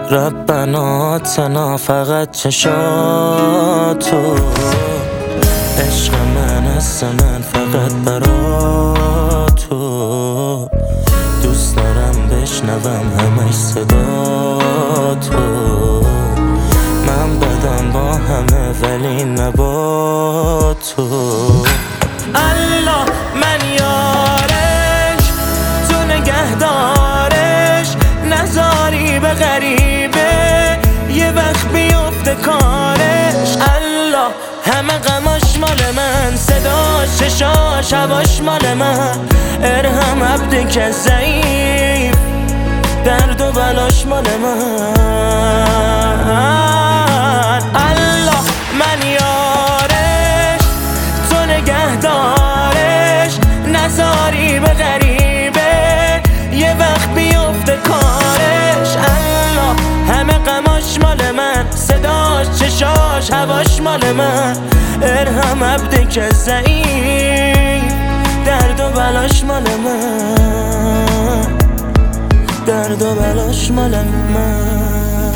ربنا آتنا فقط چشاتو، عشق من از من فقط برا تو، دوست دارم بشنوم همش صدا تو، من بدم با همه ولی نبا تو. الله من یارش، تو نگهدارش، نذاری به غریبه یه وقت بیفته کارش. الله همه غماش مال من، صداش چشاش هواش مال من، ارحم عبدی که ضعیف، درد و بلاش مال من. الله من یارش، تو نگهدارش، نذاری به غریبه یه وقت بیفته کارش. الله همه غماش مال من، صداش چشاش هواش مال من، ارحم عبدی که ضعیف، درد و بلاش مال من، درد و بلاش مال من.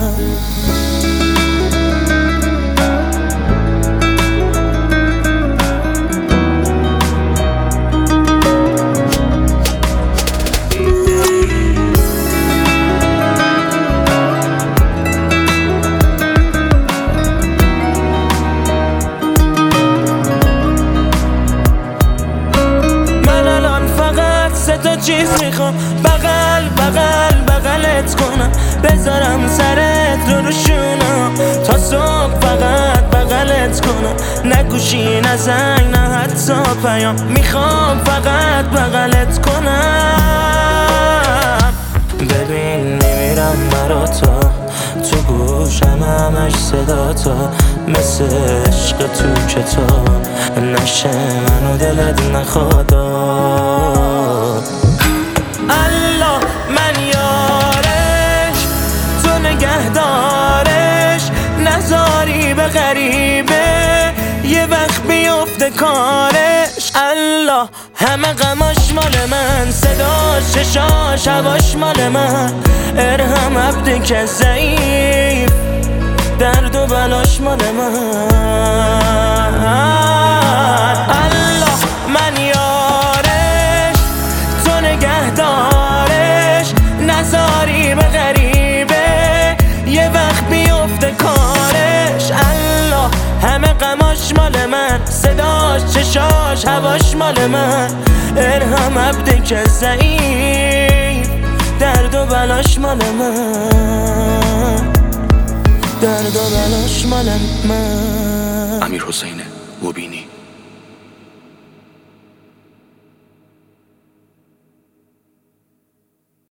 تا چیز میخوام، بغل بغل بغلت کنم، بذارم سرت رو شونم تا صبح، فقط بغلت کنم، نگوشی نه زنگ نه حتی پیام، میخوام فقط بغلت کنم. ببین میمیرم برا تو گوشم همش صدا تو، مثل عشق تو کتاب نشه منو دلت نخواد. الله من یارش، تو نگهدارش، نذاری به غریبه یه وقت بیفته کارش. الله همه غماش مال من، صداش چشاش هواش مال من، ارحم عبدی که ضعیف، درد و بلاش مال من. الله من یارش، تو نگهدارش، نذاری به غریبه یه وقت بیفته کارش. الله همه غماش مال من، صداش چشاش هواش مال من، ارحم عبدی که ضعیف، درد و بلاش مال من، درد و بلاش مال من. امیرحسین مبینی.